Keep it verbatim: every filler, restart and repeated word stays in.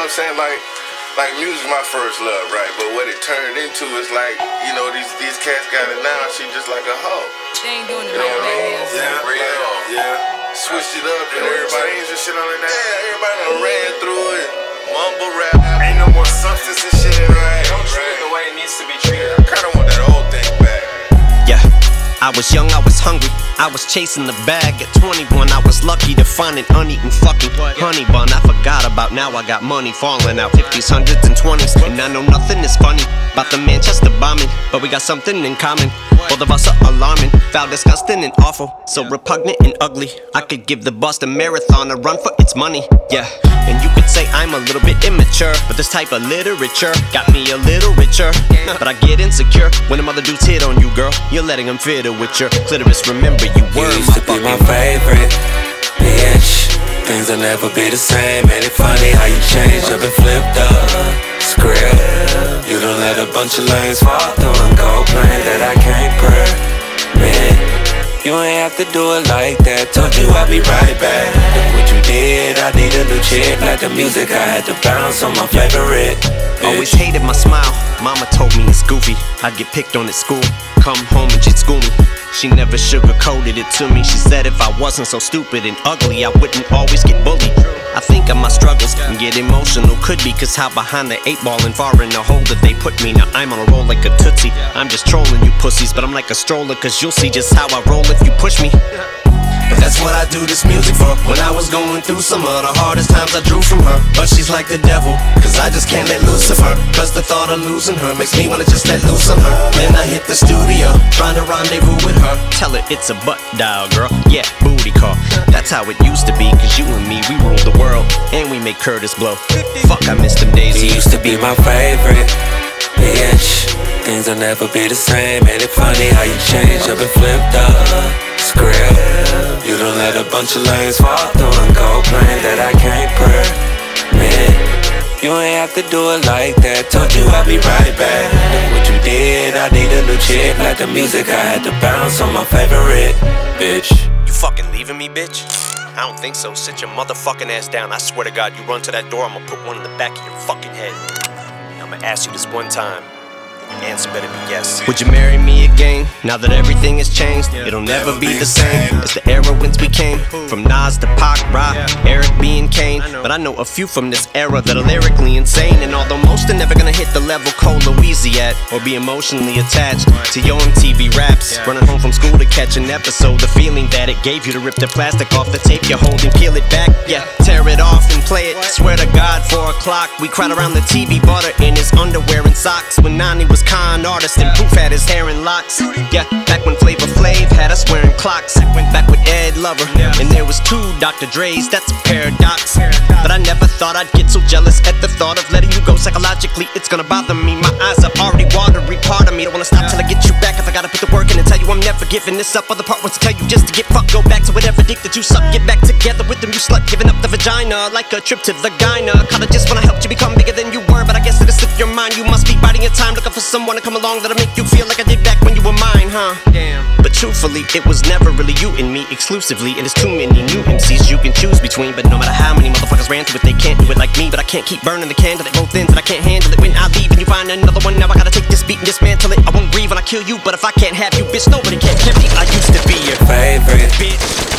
what I'm saying? Like, like music's my first love, right? But what it turned into is like, you know, these these cats got it now. She just like a hoe. They ain't doing it You know right what I mean? now. Yeah, real. Yeah. Switched it up and everybody changed the shit on it now. Yeah, everybody done ran through it. Mumble rap. Ain't no more substance and shit. Right. Don't treat it the way it needs to be treated. I kinda want that old thing back. Yeah, I was young, I was hungry, I was chasing the bag. At twenty-one, I was lucky to find an uneaten fucking honey bun. I forgot about now, I got money falling out fifties, hundreds, and twenties. And I know nothing is funny about the Manchester bombing, but we got something in common. Both of us are alarming, foul, disgusting, and awful. So repugnant and ugly, I could give the Boston Marathon a run for its money. Yeah, and you could say I'm a little bit immature, but this type of literature got me a little richer. But I get insecure when them other dudes hit on you, girl. You're letting them fiddle with your clitoris. Remember, you were You used to be my favorite, bitch. Things will never be the same. Ain't it funny how you changed up and flipped up script? You done let a bunch of lanes fall through and go plain that I can't permit. You ain't have to do it like that. Told you I'd be right back. Look what you did. I need a new chick. Like the music, I had to bounce on my favorite. Always hated my smile. Mama told me it's goofy. I'd get picked on at school. Come home and she'd school me. She never sugarcoated it to me. She said if I wasn't so stupid and ugly, I wouldn't always get bullied. I think of my struggles and get emotional. Could be cause how behind the eight ball and far in the hole that they put me. Now I'm on a roll like a tootsie. I'm just trolling you pussies, but I'm like a stroller, cause you'll see just how I roll if you push me. But that's what I do this music for. When I was going through some of the hardest times, I drew from her. But she's like the devil, cause I just can't let loose of her. Cause the thought of losing her makes me wanna just let loose on her. Then I hit the studio, trying to rendezvous with her. Tell her it's a butt dial, girl. Yeah, booty call. That's how it used to be, cause you and me, we ruled the world. And we make Curtis blow. Fuck, I miss them days. You used to be my favorite, bitch. Things will never be the same. Ain't it funny how you changed up and flipped up script? You done let a bunch of lanes fall through and go plain that I can't permit. You ain't have to do it like that. Told you I'd be right back. Look what you did. I need a new chick. Like the music, I had to bounce on my favorite, bitch. You fucking leaving me, bitch? I don't think so. Sit your motherfucking ass down. I swear to God, you run to that door, I'ma put one in the back of your fucking head. I'ma ask you this one time. Your answer better be yes. Would you marry me again? Now that everything has changed, it'll never be the same as the era whence we came. From Nas to Pac, Rock, Eric B and Kane. But I know a few from this era that are lyrically insane. And although most are never gonna hit the level Cole Louise at, or be emotionally attached to your M T V raps, running home from school to catch an episode, the feeling that it gave you to rip the plastic off the tape you hold and peel it back. Yeah, tear it off and play it. Swear to God, four o'clock, we cried around the T V, butter in his underwear and socks. When Nani was con artist and Proof had his hair in locks. Yeah, back when Flavor Flav had us wearing clocks. Went back with Ed Lover, and there was two Doctor Dre's. That's a paradox. But I never thought I'd get so jealous at the thought of letting you go. Psychologically, it's gonna bother me. My eyes are already watery. Part of me don't wanna stop till I get you back. If I gotta put the work in and tell you I'm never giving this up. Other part wants to tell you just to get fucked. Go back to whatever dick that you suck. Get back together with them, you slut. Giving up the vagina like a trip to the gyna. Kinda just when I helped you become bigger than you were. But I guess it has slipped your mind. You must be biding your time, looking for someone to come along that'll make you feel like I did back when you were mine, huh? Damn. But truthfully, it was never really you and me exclusively. And there's too many new M Cs you can choose between. But no matter how many motherfuckers ran through it, they can't do it like me. But I can't keep burning the candle at both ends, and I can't handle it when I leave and you find another one. Now I gotta take this beat and dismantle it. I won't grieve when I kill you, but if I can't have you, bitch, nobody can. I used to be your favorite, bitch.